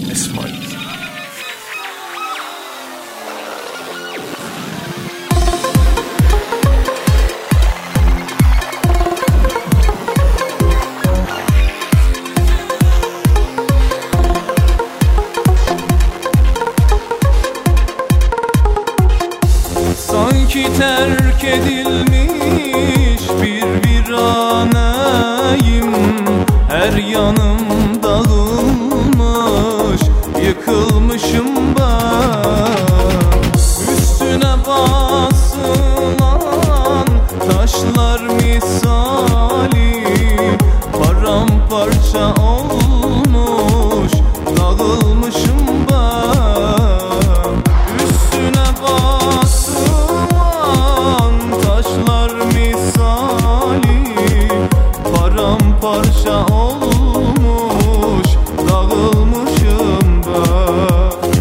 Esmail. Sanki terk edilmiş bir viraneyim. Her yanım dağılmış, yıkılmışım ben. Üstüne basılan taşlar misali paramparça olmuş, dağılmışım ben. Üstüne basılan taşlar misali paramparça olmuş, dağılmışım ben.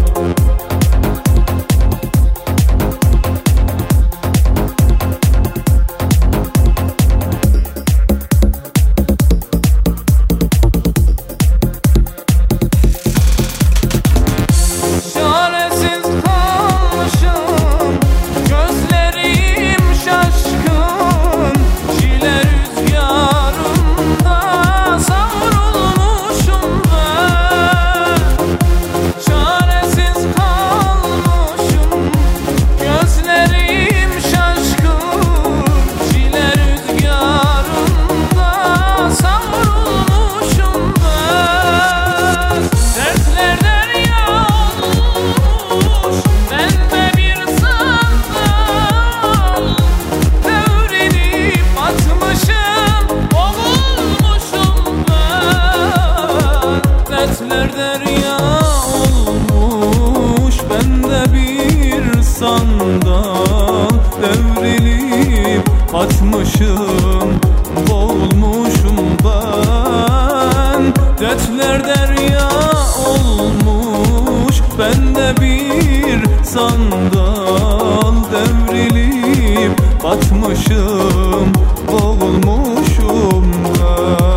Çaresiz kalmışım, gözlerim şaşkın. Çile rüzgarında savrulmuşum ben. Çaresiz kalmışım, gözlerim şaşkın. Çile rüzgarında savrulmuşum ben. Dertler derya olmuş, ben de bir sandal. Devrilip batmışım, boğulmuşum ben. Dertler derya olmuş, ben de bir sandal. Devrilip batmışım, boğulmuşum ben. Dertler derya olmuş, ben de bir sandal. Devrilip batmışım, boğulmuşum ben.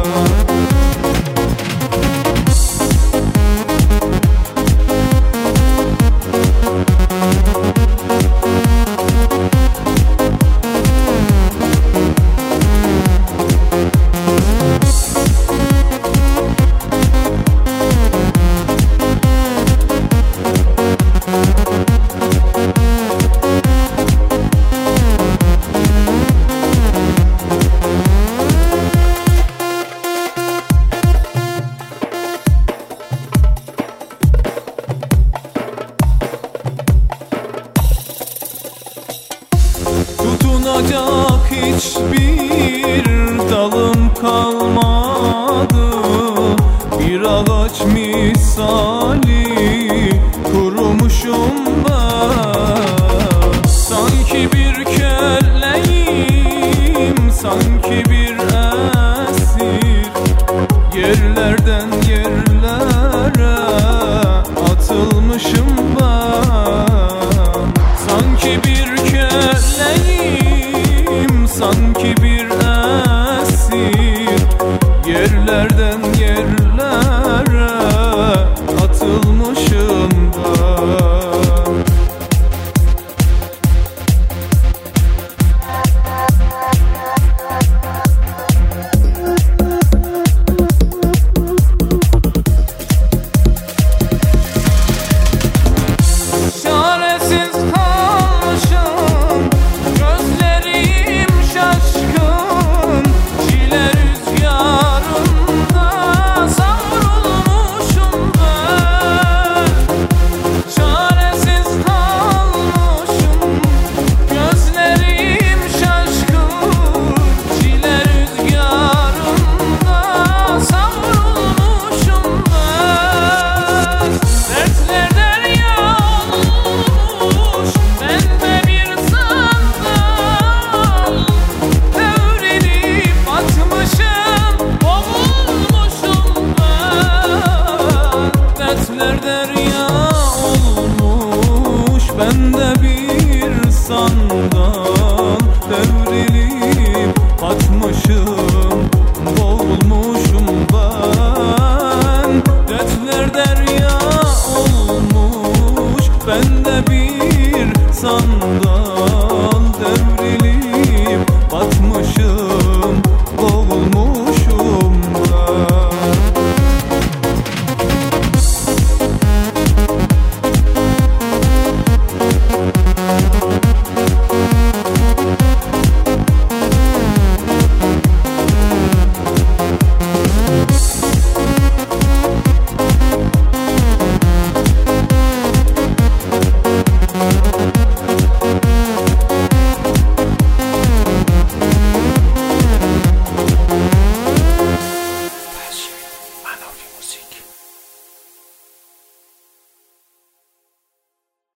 Tutunacak hiçbir dalım kalmadı. Bir ağaç misali